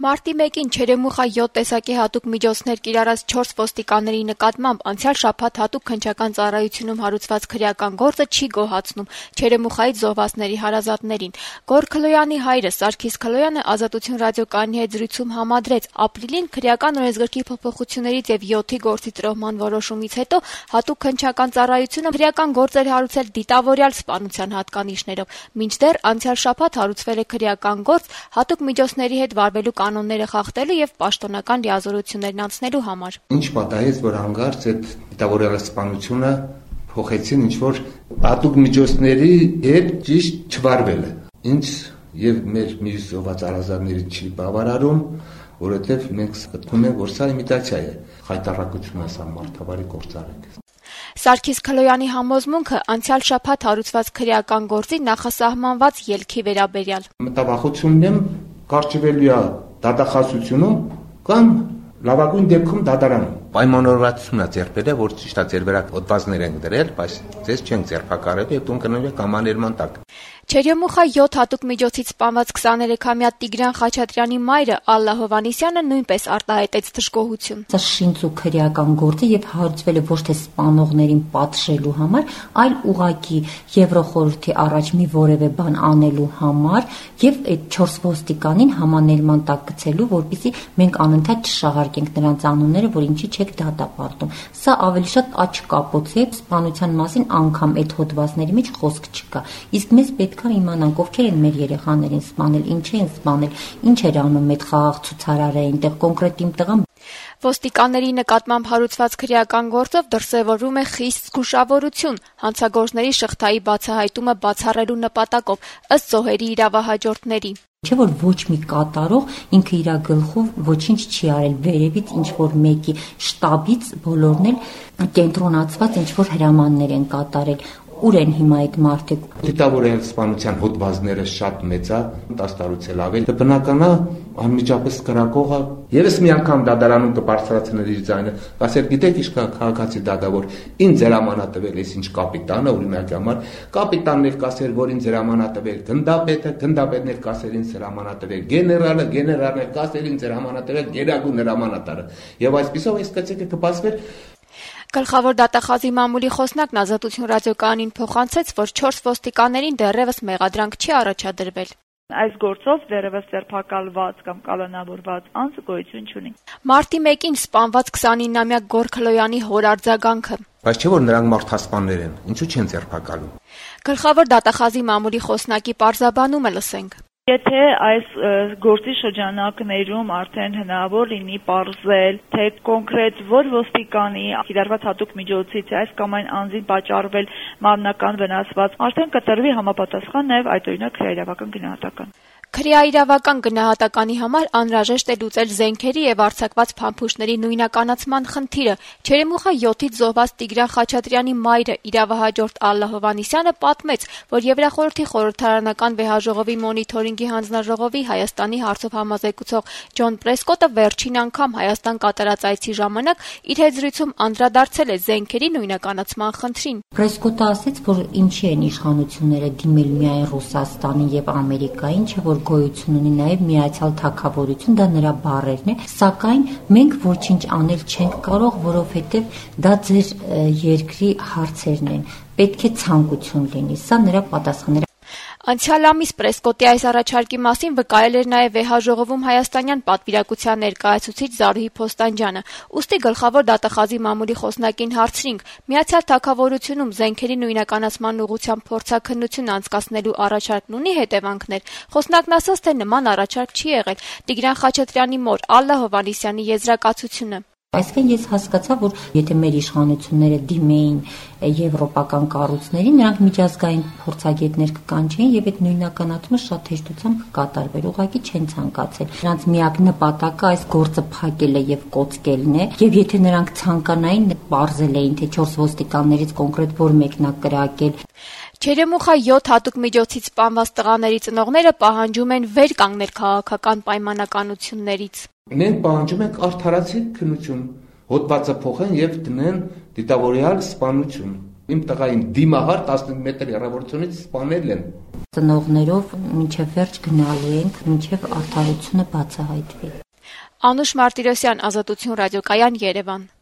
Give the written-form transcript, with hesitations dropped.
Մարտի 1-ին Չերեմուխա 7 տեսակի հատուկ միջոցներ կիրառած 4 ոստիկանների նկատմամբ անցյալ շաբաթ հատուկ քննչական ծառայությունում հարուցված քրեական գործը չի գոհացնում Չերեմուխայից զոհվածների հարազատներին։ Գոր Քլոյանի հայրը Սարգիս Քլոյանը Ազատություն ռադիոկայանի հետ զրույցում համադրեց ապրիլին քրեական օրենսգրքի փոփոխություններից եւ 7-ի գործի տրոհման որոշումից հետո հատուկ քննչական ծառայությունը քրեական գործեր հարուցել դիտավորյալ սպանության հատկանիշներով, մինչդեռ անցյալ շաբաթ հարուցվել է քրեական գործ հատուկ միջոցների հետ վարվելու կանոնները խախտելու եւ պաշտոնական լիազորություններն անցնելու համար։ Ինչ պատահեց, որ հանգարց այդ դիտավորյալ սպանությունը փոխեցին ինչ-որ հատուկ միջոցների հետ ճիշտ չվարվելը։ Ինչ եւ մեր մյուս զոհված հարազատների չի բավարարում, որովհետեւ մենք գտնում ենք, որ սա իմիտացիա է, խայտառակություն է, սա մարդավարի գործարք։ Սարգիս Քլոյանի համոզմունքը անցյալ շաբաթ հարուցված քրեական գործի նախասահմանված ելքի վերաբերյալ։ Մտավախությունն եմ կարճվելու է դատախազությունում կամ լավագույն դեպքում դատարանում։ Պայմանավորվածություն է ձեռբերել, որ ճիշտ է ձեռբերակ հոդվածներ են դրել, բայց ձեզ չեն ձեռբակալել եւ տուն կնոջ կամաներման տակ։ Չերեմուխա 7 հատուկ միջոցից սպանված 23-ամյա Տիգրան Խաչատրյանի մայրը Ալլա Հովհաննիսյանը նույնպես արտահայտեց դժգոհություն։ Սա շինծու քրեական գործ է եւ հարուցվել է ոչ թե սպանողներին պատժելու համար, այլ ուղղակի Եվրոխորհրդի առաջ մի որևէ բան անելու համար եւ այդ 4 ոստիկանին համաներման տակ գցելու, որպեսզի մենք անընդհատ չշահարկենք նրանց անունները, որ ինչի չեք դատապարտում։ Սա ավելի շատ աչք կապոց է, սպանության մասին անգամ այդ հոդվածների մեջ խոսք չկա։ Իսկ մեզ պետք է իմանանք ովքեր են մեր երեխաներին սպանել, ինչ են սպանել, ինչ էր անում այդ խաղաղ ցուցարարը այնտեղ կոնկրետ իմ տղան։ Ոստիկանների նկատմամբ հարուցված քրեական գործով դրսևորվում է խիստ զգուշավորություն հանցագործների շղթայի բացահայտումը բացառելու նպատակով ըստ զոհերի իրավահաջորդների։ Չէ՞ որ ոչ մի կատարող ինքը իր գլխով ոչինչ չի արել վերևից ինչ որ մեկի շտաբից բոլորն էլ կենտրոնացված ինչ որ հրամաններ են կատարել։ Ուր են հիմա այդ մարդիկ։ Դիտավորյալ սպանության հոդվածները շատ մեծ է, 10 տարուց էլ ավելի։ Բնական է անմիջապես կրակողը եւս մի անգամ դատարանում կբարձրացնել իր ձայնը, ասել գիտեք ինչ քաղաքացի դատավոր, ինձ հրամանատվել էս ինչ կապիտանը, օրինակ համար, կապիտանն էլ կասեր, որ ինձ հրամանատվել գնդապետը, գնդապետն էլ կասեր ինձ հրամանատվել գեներալը, գեներալն էլ կասեր ինձ հրամանատվել գերագույն հրամանատարը։ Եվ այսպեսով այս կցիկը կբացվեր։ Գլխավոր դատախազի մամուլի խոսնակն Ազատություն ռադիոկայանին փոխանցեց, որ 4 ոստիկաներին դեռևս մեղադրանք չի առաջադրվել։ Այս գործով դեռևս ձերբակալված կամ կալանավորված անձ գոյություն չունի։ Մարտի 1-ին սպանված 29-ամյա Գոր Քլոյանի հոր արձագանքը։ Բայց չէ՞ որ նրանք մարդասպաններ են, ինչու չեն ձերբակալում։ Գլխավոր դատախազի մամուլի խոսնակի պարզաբանումը լսենք։ Եթե այս գործի շրջանակներում արդեն հնարավոր լինի պարզել, թե կոնկրետ որ ոստիկանի կիրառված հատուկ միջոցից այս կամ այն անձին պատճառվել մարմնական վնասված, արդեն կտրվի համապատասխան նաև այդ օրինակ քրեաիրավական գնահատական։ Քրեաիրավական գնահատականի համար անհրաժեշտ է լուծել զենքերի եւ արձակված փամփուշտների նույնականացման խնդիրը։ Չերեմուխա 7-ից զոհված Տիգրան Խաչատրյանի մայրը իրավահաջորդ Ալլա Հովհաննիսյանը պատմեց, որ Եվրախորհրդի խորհրդարանական վեհաժողովի մոնիթորինգի հանձնաժողովի Հայաստանի հարցով համազեկուցող Ջոն Պրեսկոտը վերջին անգամ Հայաստան կատարած այցի ժամանակ իր հետ զրույցում անդրադարձել է զենքերի նույնականացման խնդրին։ Պրեսկոտը ասաց, որ ինչի են իշխանությունները դիմել միայն Ռուսաստանին եւ Ամերիկային, չէ՞ որ գոյություն ունի նաև միացյալ թագավորություն, դա նրա բառերն է, սակայն մենք ոչինչ անել չենք կարող, որովհետև դա ձեր երկրի հարցերն են, պետք է ցանկություն լինի, սա նրա պատասխանն է։ Անցյալ ամիս Պրեսկոտի այս առաջարկի մասին վկայել էր նաև վեհաժողովում հայաստանյան պատվիրակության ներկայացուցիչ Զարուհի Փոստանջյանը։ Ուստի գլխավոր դատախազի մամուլի խոսնակին հարցրինք. Միացյալ թագավորությունում զենքերի նույնականացման ուղղությամբ փորձաքննություն անցկացնելու առաջարկն ունի հետևանքներ։ Խոսնակն ասաց, թե նման առաջարկ չի եղել։ Տիգրան Խաչատրյանի մոր Ալլա Հովհաննիսյանի եզրակացությունը։ Այսինքն ես հասկացա, որ եթե մեր իշխանությունները դիմեին եվրոպական կառույցներին, նրանք միջազգային փորձագետներ կկանչեին եւ այդ նույնականացումը շատ հեշտությամբ կկատարվեր, ուղղակի չեն ցանկացել։ Նրանց միակ նպատակը այս գործը փակելը եւ կոծկելն է, եւ եթե նրանք ցանկանային, պարզել էին, թե 4 ոստիկաններից կոնկրետ որ մեկն է կրակել։ Չերեմուխա 7 հատուկ միջոցից սպանված տղաների ծնողները պահանջում են վեր կանգնել քաղաքական պայմանականություններից։ Մենք պահանջում ենք արդարացի քննություն, հոդվածը փոխեն եւ դնեն դիտավորյալ սպանություն։ Իմ տղային դիմահար 15 մետր հեռավորությունից սպանել են։ Ծնողներով մինչև վերջ գնալու ենք, մինչև արդարությունը բացահայտվի։ Անուշ Մարտիրոսյան, Ազատություն ռադիոկայան, Երևան։